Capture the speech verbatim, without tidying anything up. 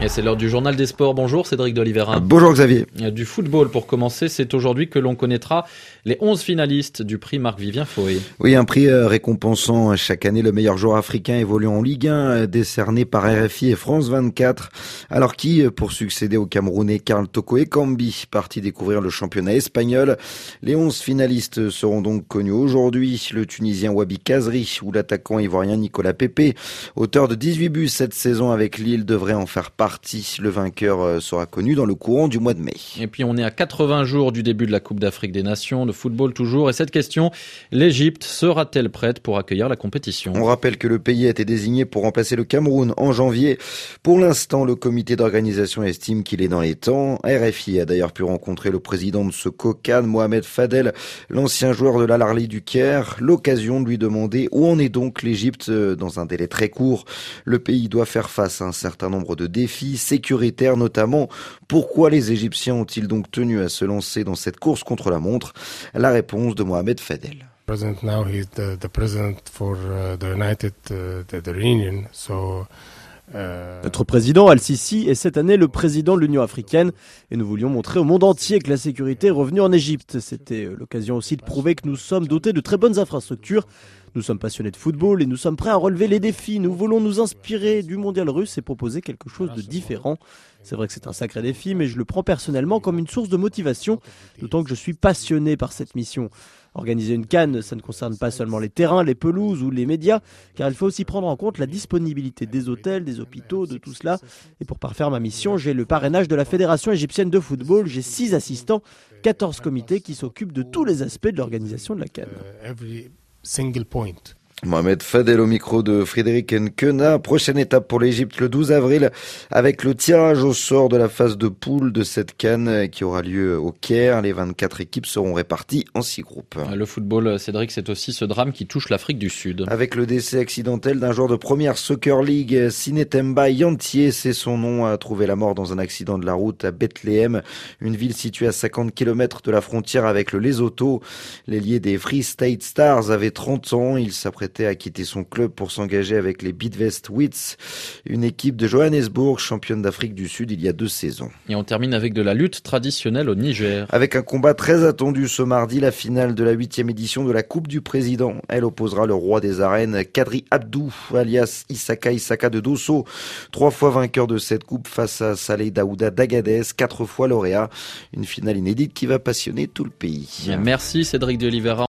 Et c'est l'heure du journal des sports. Bonjour Cédric de Oliveira. Bonjour Xavier. Du football pour commencer, c'est aujourd'hui que l'on connaîtra les onze finalistes du prix Marc-Vivien Foé. Oui, un prix récompensant chaque année le meilleur joueur africain évoluant en Ligue un, décerné par R F I et France vingt-quatre. Alors qui, pour succéder au Camerounais Karl Toko Ekambi, parti découvrir le championnat espagnol. Les onze finalistes seront donc connus aujourd'hui. Le Tunisien Wabi Kazri ou l'attaquant ivoirien Nicolas Pepe, auteur de dix-huit buts cette saison avec Lille, devrait en faire partie. Le vainqueur sera connu dans le courant du mois de mai. Et puis on est à quatre-vingts jours du début de la Coupe d'Afrique des Nations, de football toujours. Et cette question, l'Égypte sera-t-elle prête pour accueillir la compétition ? On rappelle que le pays a été désigné pour remplacer le Cameroun en janvier. Pour l'instant, le comité d'organisation estime qu'il est dans les temps. R F I a d'ailleurs pu rencontrer le président de ce COCAN, Mohamed Fadel, l'ancien joueur de l'Al Ahly du Caire. L'occasion de lui demander où en est donc l'Égypte dans un délai très court. Le pays doit faire face à un certain nombre de défis sécuritaires notamment. Pourquoi les Égyptiens ont-ils donc tenu à se lancer dans cette course contre la montre ? La réponse de Mohamed Fadel. President now he's the, the president for uh, the United uh, the, the Union. So uh... Notre président Al-Sisi est cette année le président de l'Union africaine et nous voulions montrer au monde entier que la sécurité est revenue en Égypte. C'était l'occasion aussi de prouver que nous sommes dotés de très bonnes infrastructures. Nous sommes passionnés de football et nous sommes prêts à relever les défis. Nous voulons nous inspirer du mondial russe et proposer quelque chose de différent. C'est vrai que c'est un sacré défi, mais je le prends personnellement comme une source de motivation, d'autant que je suis passionné par cette mission. Organiser une CAN, ça ne concerne pas seulement les terrains, les pelouses ou les médias, car il faut aussi prendre en compte la disponibilité des hôtels, des hôpitaux, de tout cela. Et pour parfaire ma mission, j'ai le parrainage de la Fédération égyptienne de football. J'ai six assistants, quatorze comités qui s'occupent de tous les aspects de l'organisation de la CAN. Single point. Mohamed Fadel au micro de Frédéric Nkena. Prochaine étape pour l'Égypte le douze avril avec le tirage au sort de la phase de poule de cette CAN qui aura lieu au Caire. Les vingt-quatre équipes seront réparties en six groupes. Le football, Cédric, c'est aussi ce drame qui touche l'Afrique du Sud. Avec le décès accidentel d'un joueur de première Soccer League, Sinetemba Yantier, c'est son nom, a trouvé la mort dans un accident de la route à Bethléem, une ville située à cinquante kilomètres de la frontière avec le Lesotho. L'ailier des Free State Stars avait trente ans. Il s'apprêtait à quitter son club pour s'engager avec les Bidvest Wits, une équipe de Johannesburg, championne d'Afrique du Sud il y a deux saisons. Et on termine avec de la lutte traditionnelle au Niger. Avec un combat très attendu ce mardi, la finale de la huitième édition de la Coupe du Président. Elle opposera le roi des arènes, Kadri Abdou, alias Isaka Isaka de Dosso, trois fois vainqueur de cette coupe face à Saleh Daouda d'Agadez, quatre fois lauréat. Une finale inédite qui va passionner tout le pays. Merci Cédric de Oliveira.